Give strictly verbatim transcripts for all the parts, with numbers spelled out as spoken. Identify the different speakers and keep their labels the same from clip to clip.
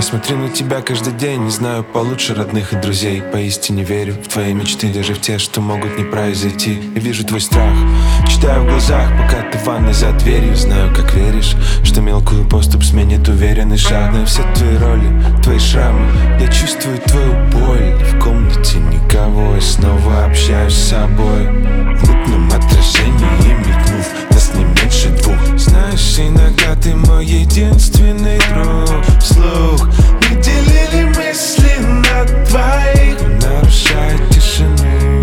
Speaker 1: смотрю на тебя каждый день, не знаю получше родных и друзей. Поистине верю в твои мечты, даже в те, что могут не произойти. Я вижу твой страх, читаю в глазах, пока ты в ванной за дверью. Знаю, как веришь, что мелкую поступь сменит уверенный шаг. На все твои роли, твои шрамы, я чувствую твою боль. В комнате никого, я снова общаюсь с собой. В мутном отражении мелькнув, нас не меньше двух. Знаешь, иногда ты мой единственный друг. Вслух мы делили мысли на двоих, нарушая тишину.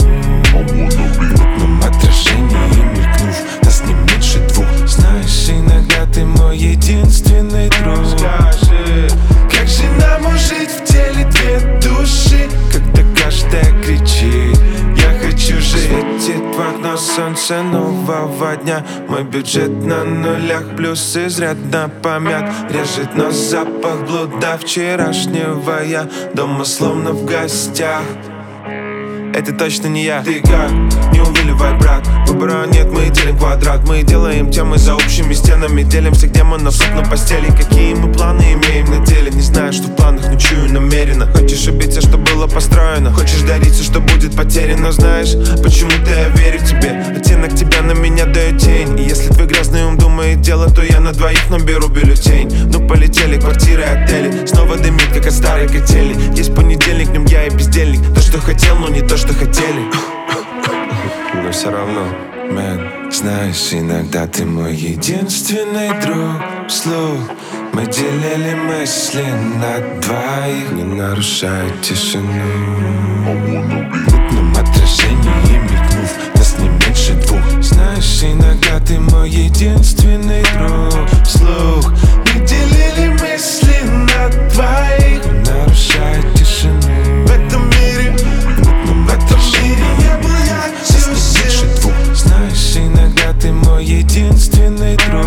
Speaker 1: В мутном отражении мелькнув, нас не меньше двух. Знаешь, иногда ты мой единственный друг. Скажи, как же нам жить в теле две души, когда каждая кричит: я хочу жить. Светит в окно солнце нового дня, мой бюджет на нулях, плюс изрядно помят. Режет нос запах блуда вчерашнего я, дома словно в гостях. Это точно не я. Ты как? Не увиливай, брат. Выбора нет, мы делим квадрат. Мы делаем темы за общими стенами, делимся, где мы на суп на постели. Какие мы планы имеем на деле? Не знаю, что в планах, но чую намеренно. Хочешь убиться, что было построено, хочешь дариться, что будет потеряно. Знаешь, почему-то я верю тебе. Оттенок тебя на меня дает тень. И если твой грязный ум думает дело, то я на двоих наберу бюллетень. Ну полетели квартиры, отели, снова дымит, как от старой котели. Есть понедельник, в нем я и бездельник. То, что хотел, но не то, что хотели. Но все равно, man. Знаешь, иногда ты мой единственный друг. Вслух мы делили мысли на двоих, не нарушая тишину. В мутном отражении мелькнув, нас не меньше двух. Знаешь, иногда ты мой единственный друг. Вслух мы делили мысли на двоих, не нарушая тишину. В этом мире, в мутном отражении не был я, нас не меньше двух. Знаешь, иногда ты мой единственный друг.